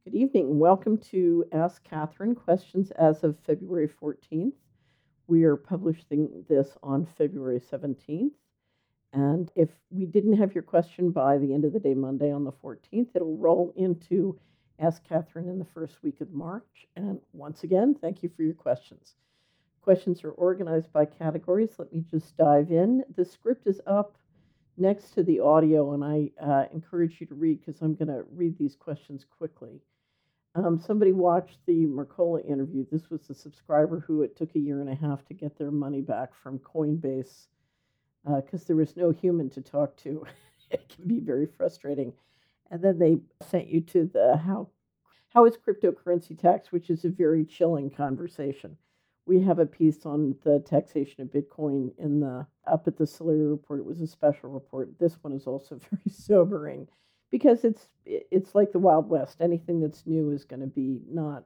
Good evening. Welcome to Ask Catherine questions as of February 14th. We are publishing this on February 17th. And if we didn't have your question by the end of the day, Monday on the 14th, it'll roll into Ask Catherine in the first week of March. And once again, thank you for your questions. Questions are organized by categories. Let me just dive in. The script is up next to the audio, and I encourage you to read because I'm going to read these questions quickly. Somebody watched the Mercola interview. This was the subscriber who it took a year and a half to get their money back from Coinbase because there was no human to talk to. It can be very frustrating. And then they sent you to the how is cryptocurrency taxed, which is a very chilling conversation. We have a piece on the taxation of Bitcoin in the up at the Solari report. It was a special report. This one is also very sobering because it's like the Wild West. Anything that's new is going to be not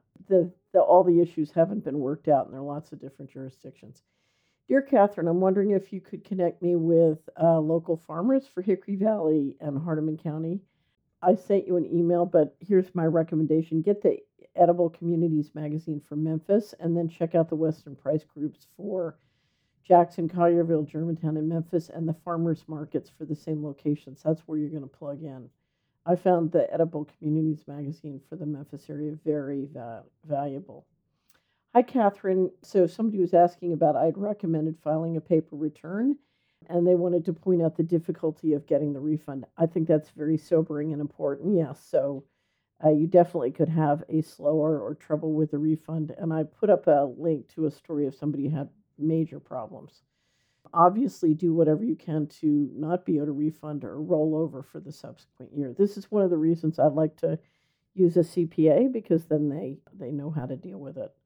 all the issues haven't been worked out, and there are lots of different jurisdictions. Dear Catherine, I'm wondering if you could connect me with local farmers for Hickory Valley and Hardeman County. I sent you an email, but here's my recommendation. Get the Edible Communities magazine for Memphis, and then check out the Western Price Groups for Jackson, Collierville, Germantown, and Memphis, and the farmers markets for the same locations. That's where you're going to plug in. I found the Edible Communities magazine for the Memphis area very valuable. Hi, Catherine. So somebody was asking about I'd recommended filing a paper return, and they wanted to point out the difficulty of getting the refund. I think that's very sobering and important. Yes, so you definitely could have a slower or trouble with the refund. And I put up a link to a story of somebody who had major problems. Obviously, do whatever you can to not be able to refund or roll over for the subsequent year. This is one of the reasons I like to use a CPA because then they know how to deal with it.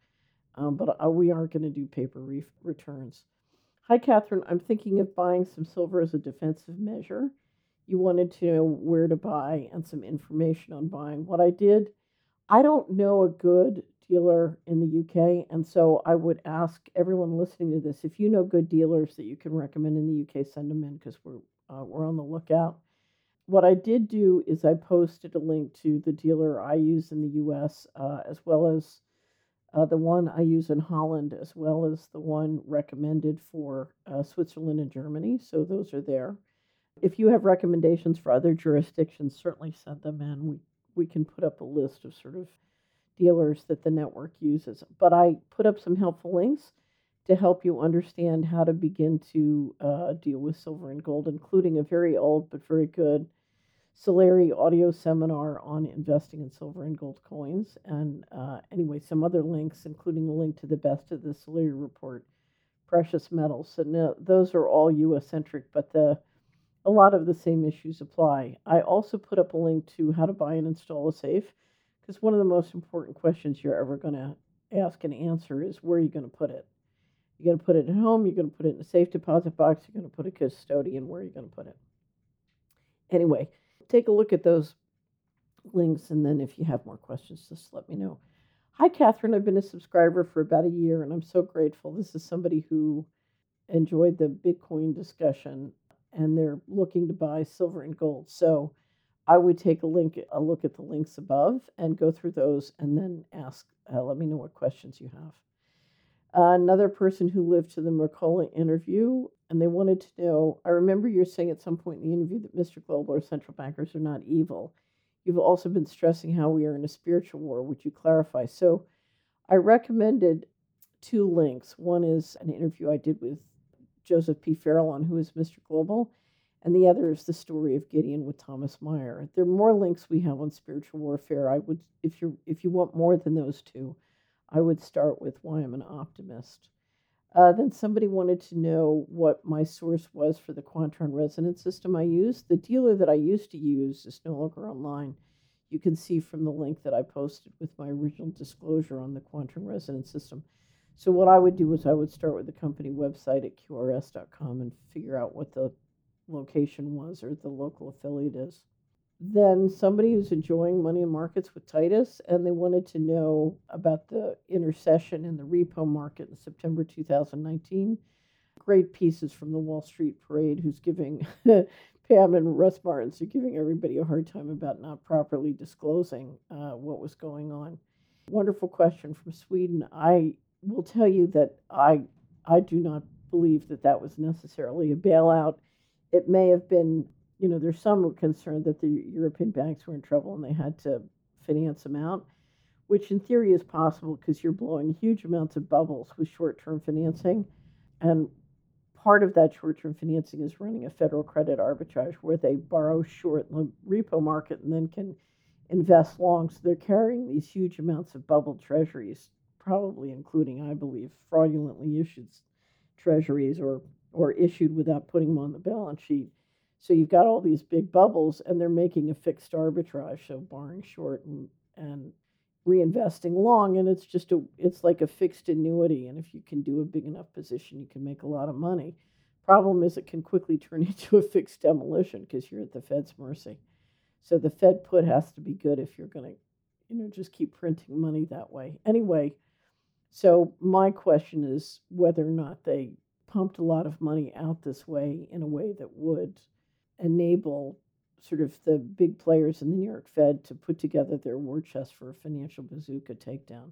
But we aren't going to do paper returns. Hi, Catherine. I'm thinking of buying some silver as a defensive measure. You wanted to know where to buy and some information on buying. What I did, I don't know a good dealer in the UK, and so I would ask everyone listening to this if you know good dealers that you can recommend in the UK, send them in because we're on the lookout. What I did do is I posted a link to the dealer I use in the US, as well as the one I use in Holland, as well as the one recommended for Switzerland and Germany. So those are there. If you have recommendations for other jurisdictions, certainly send them in. We can put up a list of sort of dealers that the network uses. But I put up some helpful links to help you understand how to begin to deal with silver and gold, including a very old but very good Solari audio seminar on investing in silver and gold coins. And anyway, some other links, including a link to the best of the Solari report, precious metals. So no, those are all US-centric, but a lot of the same issues apply. I also put up a link to how to buy and install a safe, because one of the most important questions you're ever going to ask and answer is where are you going to put it? You're going to put it at home, you're going to put it in a safe deposit box, you're going to put a custodian, where are you going to put it? Anyway, take a look at those links, and then if you have more questions, just let me know. Hi, Catherine. I've been a subscriber for about a year, and I'm so grateful. This is somebody who enjoyed the Bitcoin discussion, and they're looking to buy silver and gold. So I would take a look at the links above and go through those and then ask, let me know what questions you have. Another person who lived to the Mercola interview, and they wanted to know, I remember you're saying at some point in the interview that Mr. Global or central bankers are not evil. You've also been stressing how we are in a spiritual war. Would you clarify? So I recommended two links. One is an interview I did with Joseph P. Farallon, who is Mr. Global, and the other is the story of Gideon with Thomas Meyer. There are more links we have on spiritual warfare. I would, if you want more than those two, I would start with Why I'm an Optimist. Then somebody wanted to know what my source was for the Quantron resonance system I use. The dealer that I used to use is no longer online. You can see from the link that I posted with my original disclosure on the Quantron resonance system. So what I would do is I would start with the company website at qrs.com and figure out what the location was or the local affiliate is. Then somebody who's enjoying Money in Markets with Titus, and they wanted to know about the intercession in the repo market in September 2019. Great pieces from the Wall Street Parade, who's giving Pam and Russ Martins are giving everybody a hard time about not properly disclosing what was going on. Wonderful question from Sweden. I will tell you that I do not believe that that was necessarily a bailout. It may have been, there's some concern that the European banks were in trouble and they had to finance them out, which in theory is possible because you're blowing huge amounts of bubbles with short-term financing. And part of that short-term financing is running a federal credit arbitrage where they borrow short in the repo market and then can invest long. So they're carrying these huge amounts of bubble treasuries, probably including, I believe, fraudulently issued treasuries or issued without putting them on the balance sheet. So you've got all these big bubbles, and they're making a fixed arbitrage, so borrowing short and reinvesting long, and it's like a fixed annuity. And if you can do a big enough position, you can make a lot of money. Problem is, it can quickly turn into a fixed demolition because you're at the Fed's mercy. So the Fed put has to be good if you're going to, just keep printing money that way. Anyway, so my question is whether or not they pumped a lot of money out this way in a way that would enable sort of the big players in the New York Fed to put together their war chest for a financial bazooka takedown.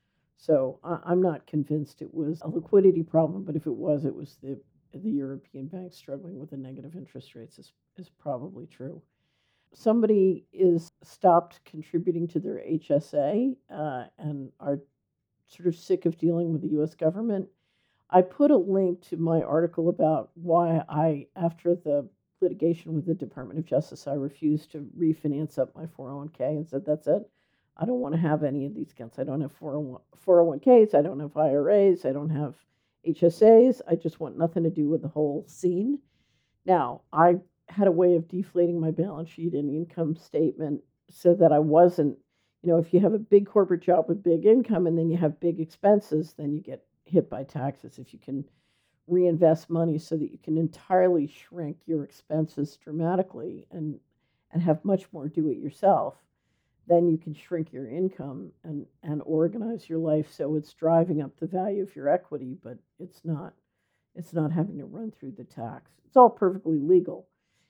So I'm not convinced it was a liquidity problem, but if it was the European banks struggling with the negative interest rates is probably true. Somebody is stopped contributing to their HSA and are sort of sick of dealing with the U.S. government. I put a link to my article about why after the litigation with the Department of Justice, I refused to refinance up my 401k and said, that's it. I don't want to have any of these accounts. I don't have 401ks. I don't have IRAs. I don't have HSAs. I just want nothing to do with the whole scene. Now, I had a way of deflating my balance sheet and income statement so that I wasn't, if you have a big corporate job with big income and then you have big expenses, then you get hit by taxes. If you can reinvest money so that you can entirely shrink your expenses dramatically and have much more do it yourself, then you can shrink your income and organize your life so it's driving up the value of your equity, but it's not having to run through the tax. It's all perfectly legal.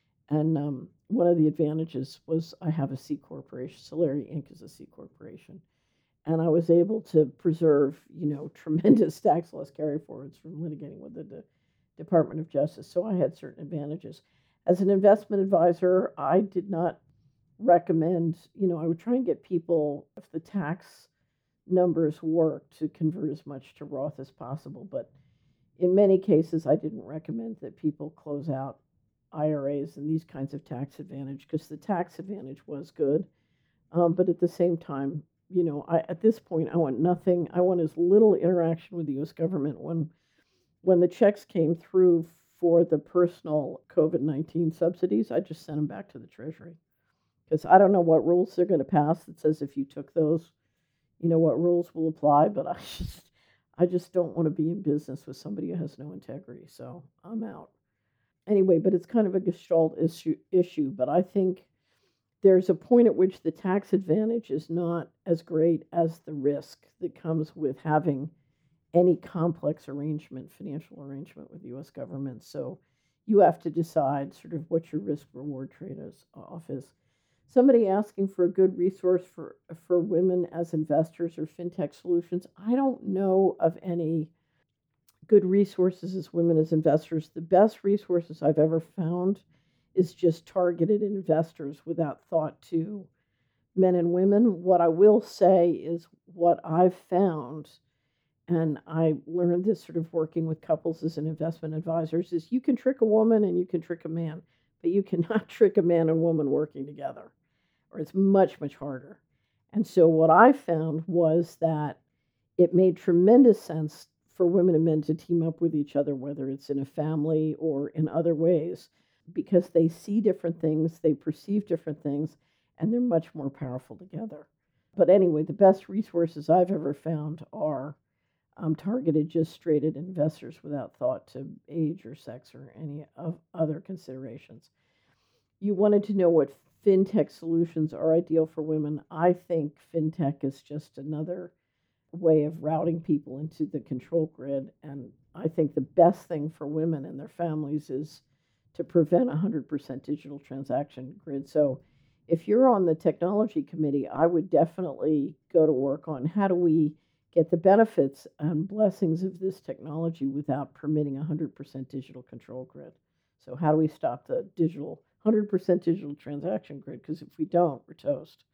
And one of the advantages was I have a C corporation. Solari Inc. is a C corporation. And I was able to preserve, tremendous tax loss carryforwards from litigating with the Department of Justice. So I had certain advantages. As an investment advisor, I did not recommend, I would try and get people, if the tax numbers work, to convert as much to Roth as possible. But in many cases, I didn't recommend that people close out IRAs and these kinds of tax advantage because the tax advantage was good. But at the same time, at this point, I want nothing. I want as little interaction with the U.S. government. When the checks came through for the personal COVID-19 subsidies, I just sent them back to the Treasury because I don't know what rules they're going to pass that says if you took those, what rules will apply. But I just don't want to be in business with somebody who has no integrity. So I'm out. Anyway, but it's kind of a gestalt issue. But I think there's a point at which the tax advantage is not as great as the risk that comes with having any complex financial arrangement with the U.S. government. So you have to decide sort of what your risk-reward trade-off is. Somebody asking for a good resource for women as investors or fintech solutions. I don't know of any good resources as women as investors. The best resources I've ever found is just targeted investors without thought to men and women. What I will say is what I've found, and I learned this sort of working with couples as an investment advisors, is you can trick a woman and you can trick a man, but you cannot trick a man and woman working together, or it's much, much harder. And so what I found was that it made tremendous sense for women and men to team up with each other, whether it's in a family or in other ways, because they see different things, they perceive different things, and they're much more powerful together. But anyway, the best resources I've ever found are targeted just straight at investors without thought to age or sex or any of other considerations. You wanted to know what fintech solutions are ideal for women. I think fintech is just another way of routing people into the control grid. And I think the best thing for women and their families is to prevent 100% digital transaction grid. So if you're on the technology committee, I would definitely go to work on how do we get the benefits and blessings of this technology without permitting 100% digital control grid. So how do we stop the 100% digital transaction grid? Because if we don't, we're toast.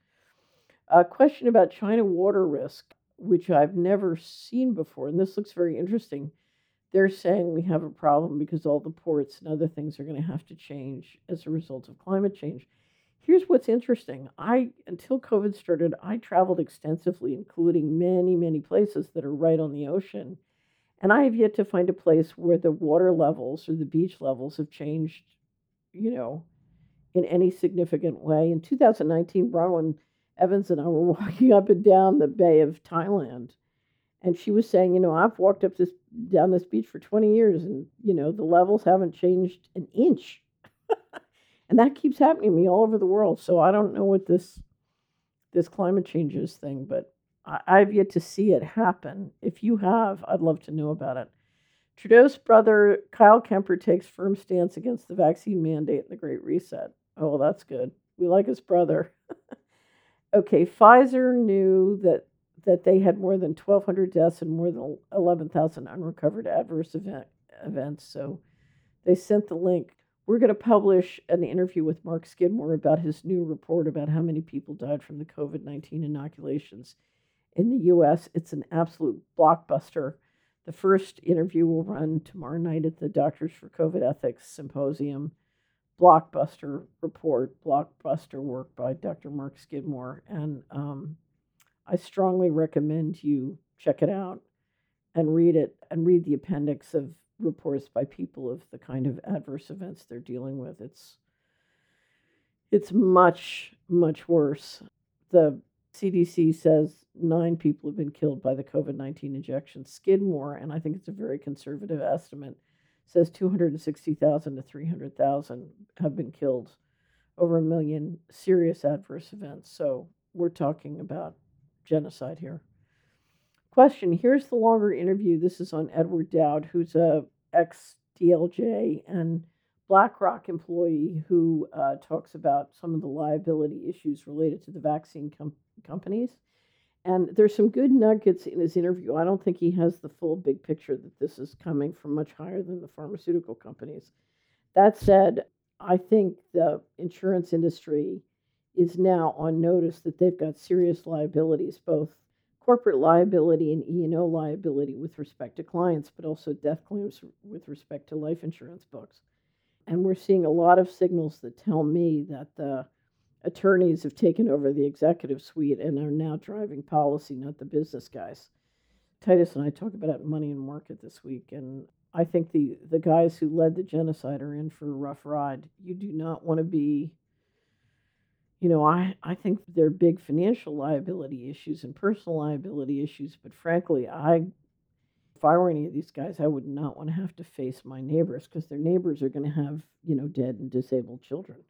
A question about China water risk, which I've never seen before, and this looks very interesting. They're saying we have a problem because all the ports and other things are going to have to change as a result of climate change. Here's what's interesting. Until COVID started, I traveled extensively, including many, many places that are right on the ocean. And I have yet to find a place where the water levels or the beach levels have changed, you know, in any significant way. In 2019, Bronwyn Evans and I were walking up and down the Bay of Thailand. And she was saying, I've walked down this beach for 20 years and, the levels haven't changed an inch. And that keeps happening to me all over the world. So I don't know what this climate changes thing, but I've yet to see it happen. If you have, I'd love to know about it. Trudeau's brother, Kyle Kemper, takes firm stance against the vaccine mandate and the Great Reset. Oh, well, that's good. We like his brother. Okay, Pfizer knew that they had more than 1,200 deaths and more than 11,000 unrecovered adverse events. So they sent the link. We're going to publish an interview with Mark Skidmore about his new report about how many people died from the COVID-19 inoculations in the U.S. It's an absolute blockbuster. The first interview will run tomorrow night at the Doctors for COVID Ethics Symposium. Blockbuster report, blockbuster work by Dr. Mark Skidmore. And I strongly recommend you check it out and read it and read the appendix of reports by people of the kind of adverse events they're dealing with. It's much, much worse. The CDC says 9 people have been killed by the COVID-19 injection. Skidmore, and I think it's a very conservative estimate, says 260,000 to 300,000 have been killed, over 1 million serious adverse events. So we're talking about genocide here. Question, here's the longer interview. This is on Edward Dowd, who's a ex-DLJ and BlackRock employee who talks about some of the liability issues related to the vaccine companies. And there's some good nuggets in his interview. I don't think he has the full big picture that this is coming from much higher than the pharmaceutical companies. That said, I think the insurance industry is now on notice that they've got serious liabilities, both corporate liability and E&O liability with respect to clients, but also death claims with respect to life insurance books. And we're seeing a lot of signals that tell me that the attorneys have taken over the executive suite and are now driving policy, not the business guys. Titus and I talk about it in Money and Market this week, and I think the guys who led the genocide are in for a rough ride. You do not want to be, I think there are big financial liability issues and personal liability issues, but frankly, if I were any of these guys, I would not want to have to face my neighbors because their neighbors are going to have, dead and disabled children.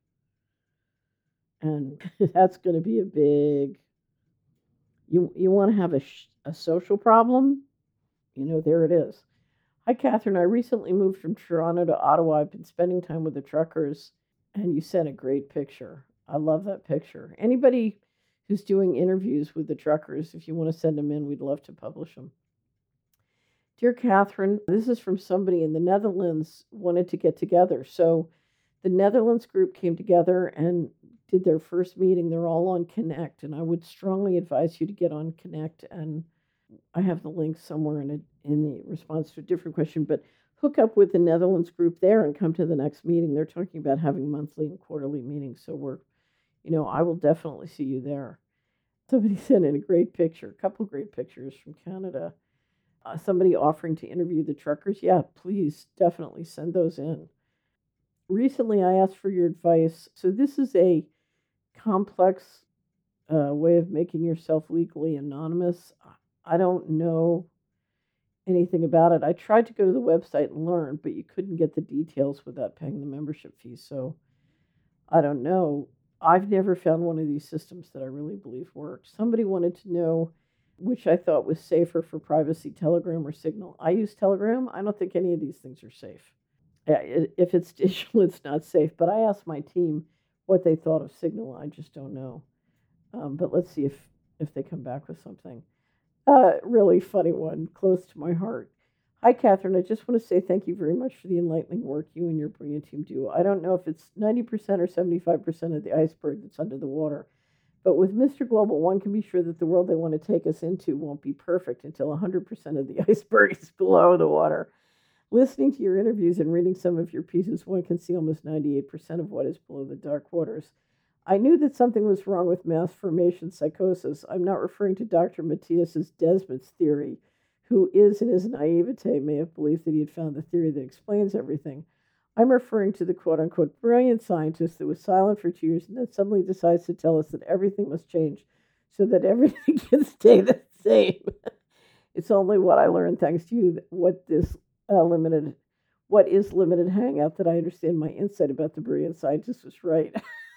And that's going to be a big, you want to have a social problem? There it is. Hi, Catherine. I recently moved from Toronto to Ottawa. I've been spending time with the truckers, and you sent a great picture. I love that picture. Anybody who's doing interviews with the truckers, if you want to send them in, we'd love to publish them. Dear Catherine, this is from somebody in the Netherlands wanted to get together. So the Netherlands group came together and did their first meeting. They're all on Connect, and I would strongly advise you to get on Connect. And I have the link somewhere in the response to a different question, but hook up with the Netherlands group there and come to the next meeting. They're talking about having monthly and quarterly meetings. So I will definitely see you there. Somebody sent in a great picture, a couple great pictures from Canada. Somebody offering to interview the truckers. Yeah, please definitely send those in. Recently, I asked for your advice. So this is a complex way of making yourself legally anonymous. I don't know anything about it. I tried to go to the website and learn, but you couldn't get the details without paying the membership fee. So I don't know. I've never found one of these systems that I really believe works. Somebody wanted to know which I thought was safer for privacy, Telegram or Signal. I use Telegram. I don't think any of these things are safe. If it's digital, it's not safe. But I asked my team what they thought of Signal. I just don't know. But let's see if they come back with something. Really funny one, close to my heart. Hi, Catherine. I just want to say thank you very much for the enlightening work you and your brilliant team do. I don't know if it's 90% or 75% of the iceberg that's under the water, but with Mr. Global, one can be sure that the world they want to take us into won't be perfect until 100% of the iceberg is below the water. Listening to your interviews and reading some of your pieces, one can see almost 98% of what is below the dark waters. I knew that something was wrong with mass formation psychosis. I'm not referring to Dr. Matthias's Desmond's theory, who is in his naivete may have believed that he had found the theory that explains everything. I'm referring to the quote-unquote brilliant scientist that was silent for 2 years and then suddenly decides to tell us that everything must change so that everything can stay the same. It's only what I learned thanks to you what is limited hangout that I understand my insight about the brilliant scientist was right.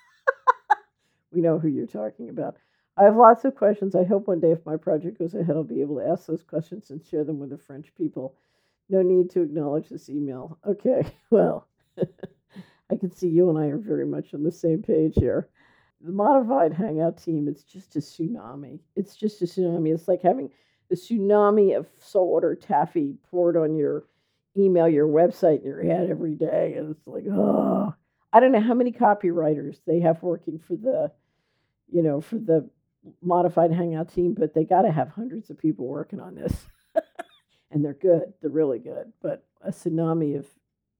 We know who you're talking about. I have lots of questions. I hope one day if my project goes ahead, I'll be able to ask those questions and share them with the French people. No need to acknowledge this email. Okay, well, I can see you and I are very much on the same page here. The modified hangout team, it's just a tsunami. It's just a tsunami. It's like having the tsunami of saltwater taffy poured on your email, your website, in your head every day. And it's like, oh, I don't know how many copywriters they have working for the modified hangout team, but they got to have hundreds of people working on this. And they're good. They're really good. But a tsunami of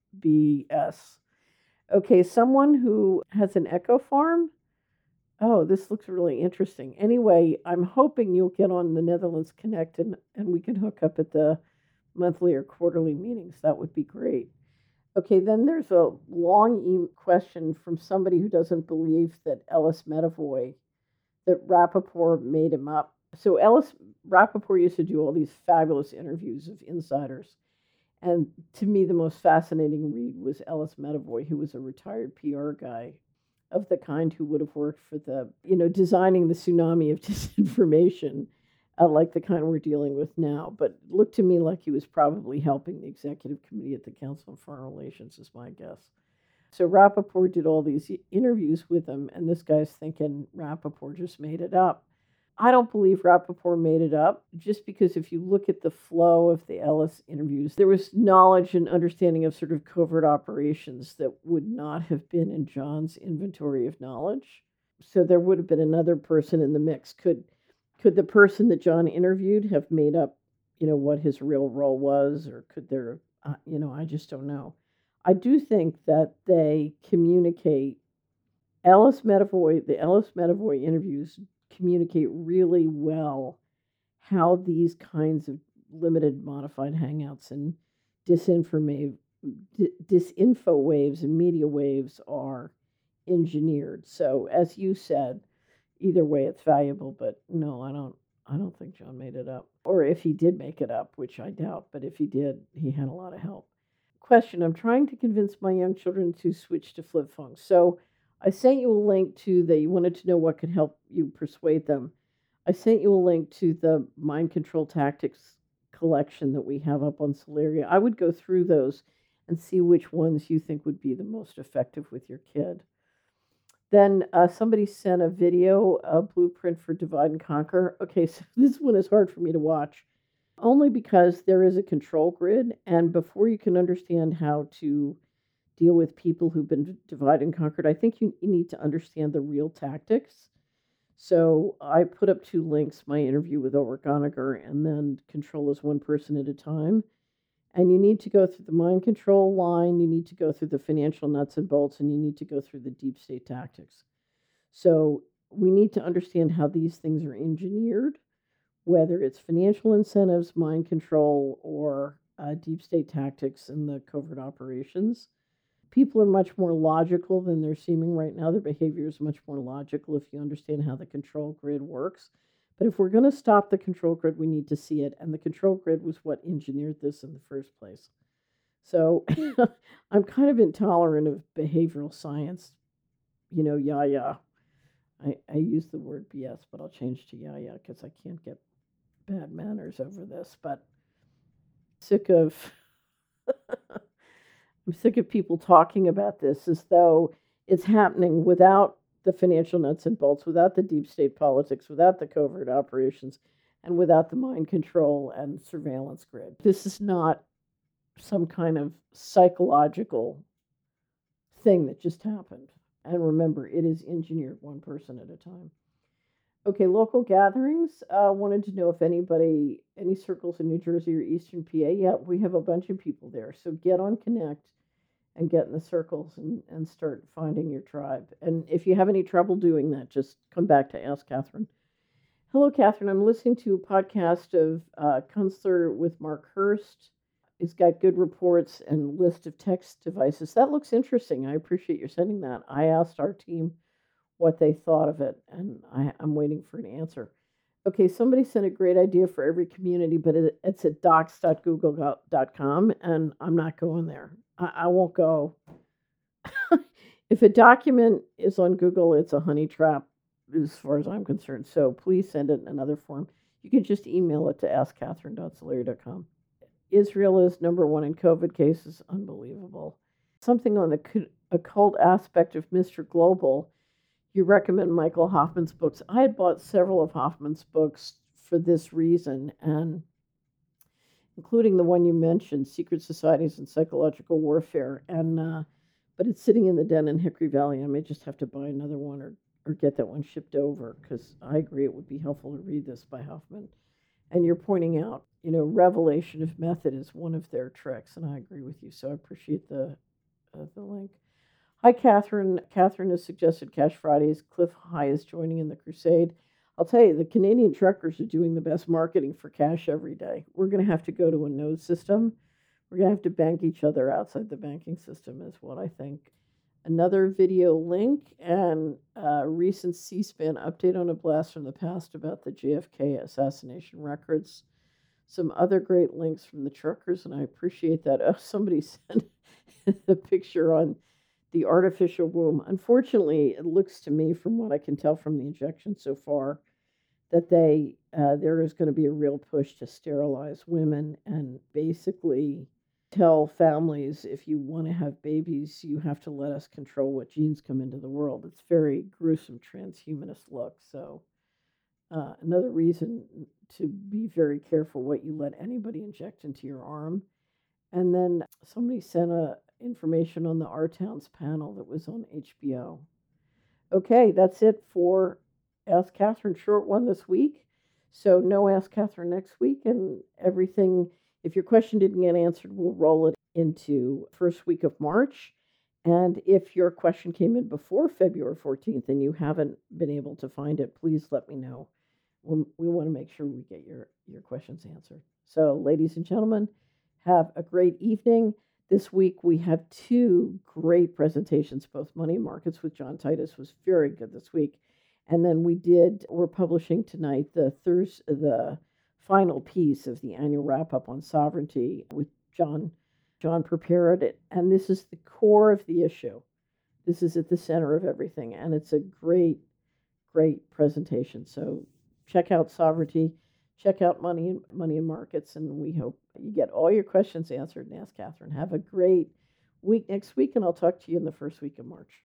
BS. Okay, someone who has an echo farm. Oh, this looks really interesting. Anyway, I'm hoping you'll get on the Netherlands Connect and we can hook up at the monthly or quarterly meetings. That would be great. Okay, then there's a long question from somebody who doesn't believe that Ellis Medavoy, that Rappaport made him up. So Rappaport used to do all these fabulous interviews of insiders. And to me, the most fascinating read was Ellis Medavoy, who was a retired PR guy of the kind who would have worked for designing the tsunami of disinformation, like the kind we're dealing with now. But it looked to me like he was probably helping the executive committee at the Council on Foreign Relations, is my guess. So Rappaport did all these interviews with him, and this guy's thinking Rappaport just made it up. I don't believe Rappaport made it up, just because if you look at the flow of the Ellis interviews, there was knowledge and understanding of sort of covert operations that would not have been in John's inventory of knowledge. So there would have been another person in the mix. Could the person that John interviewed have made up, what his real role was, or could there, I just don't know. I do think that they communicate. The Ellis Medavoy interviews communicate really well how these kinds of limited modified hangouts and disinfo waves and media waves are engineered. So as you said, either way it's valuable, but no, I don't think John made it up. Or if he did make it up, which I doubt, but if he did, he had a lot of help. Question: I'm trying to convince my young children to switch to flip phones. So I sent you a link to you wanted to know what could help you persuade them. I sent you a link to the mind control tactics collection that we have up on Solaria. I would go through those and see which ones you think would be the most effective with your kid. Then somebody sent a video, a blueprint for Divide and Conquer. Okay, so this one is hard for me to watch, only because there is a control grid, and before you can understand how to deal with people who've been divided and conquered, I think you need to understand the real tactics. So I put up 2 links, my interview with Ulrich Goniger, and then Control as One Person at a Time. And you need to go through the mind control line, you need to go through the financial nuts and bolts, and you need to go through the deep state tactics. So we need to understand how these things are engineered, whether it's financial incentives, mind control, or deep state tactics and the covert operations. People are much more logical than they're seeming right now. Their behavior is much more logical if you understand how the control grid works. But if we're going to stop the control grid, we need to see it. And the control grid was what engineered this in the first place. So I'm kind of intolerant of behavioral science. Yeah. I use the word BS, but I'll change to yeah, because I can't get bad manners over this. But sick of I'm sick of people talking about this as though it's happening without the financial nuts and bolts, without the deep state politics, without the covert operations, and without the mind control and surveillance grid. This is not some kind of psychological thing that just happened. And remember, it is engineered one person at a time. Okay, local gatherings. Wanted to know if any circles in New Jersey or Eastern PA. Yeah, we have a bunch of people there. So get on Connect and get in the circles and start finding your tribe. And if you have any trouble doing that, just come back to Ask Catherine. Hello, Catherine. I'm listening to a podcast of Kunstler with Mark Hurst. He's got good reports and list of text devices. That looks interesting. I appreciate you sending that. I asked our team what they thought of it, and I'm waiting for an answer. Okay, somebody sent a great idea for every community, but it's at docs.google.com, and I'm not going there. I won't go. If a document is on Google, it's a honey trap as far as I'm concerned. So please send it in another form. You can just email it to askcatherine.solari.com. Israel is number one in COVID cases. Unbelievable. Something on the occult aspect of Mr. Global. You recommend Michael Hoffman's books. I had bought several of Hoffman's books for this reason, and including the one you mentioned, Secret Societies and Psychological Warfare. And but it's sitting in the den in Hickory Valley. I may just have to buy another one or get that one shipped over, because I agree it would be helpful to read this by Hoffman. And you're pointing out, revelation of method is one of their tricks, and I agree with you. So I appreciate the link. Hi, Catherine. Catherine has suggested Cash Fridays. Cliff High is joining in the crusade. I'll tell you, the Canadian truckers are doing the best marketing for cash every day. We're going to have to go to a node system. We're going to have to bank each other outside the banking system, is what I think. Another video link and a recent C-SPAN update on a blast from the past about the JFK assassination records. Some other great links from the truckers, and I appreciate that. Oh, somebody sent the picture on the artificial womb. Unfortunately, it looks to me, from what I can tell from the injection so far, that there is going to be a real push to sterilize women and basically tell families, if you want to have babies, you have to let us control what genes come into the world. It's very gruesome transhumanist look. So another reason to be very careful what you let anybody inject into your arm. And then somebody sent information on the Our Towns panel that was on HBO. Okay, that's it for Ask Catherine. Short one this week. So no Ask Catherine next week, and everything. If your question didn't get answered, we'll roll it into first week of March. And if your question came in before February 14th and you haven't been able to find it, please let me know. We want to make sure we get your questions answered. So, ladies and gentlemen, have a great evening. This week we have two great presentations, both Money and Markets with John Titus was very good this week. And then we're publishing tonight the final piece of the annual wrap-up on sovereignty with John prepared it. And this is the core of the issue. This is at the center of everything. And it's a great, great presentation. So check out sovereignty, check out money and markets, and we hope you get all your questions answered and Ask Catherine. Have a great week next week, and I'll talk to you in the first week of March.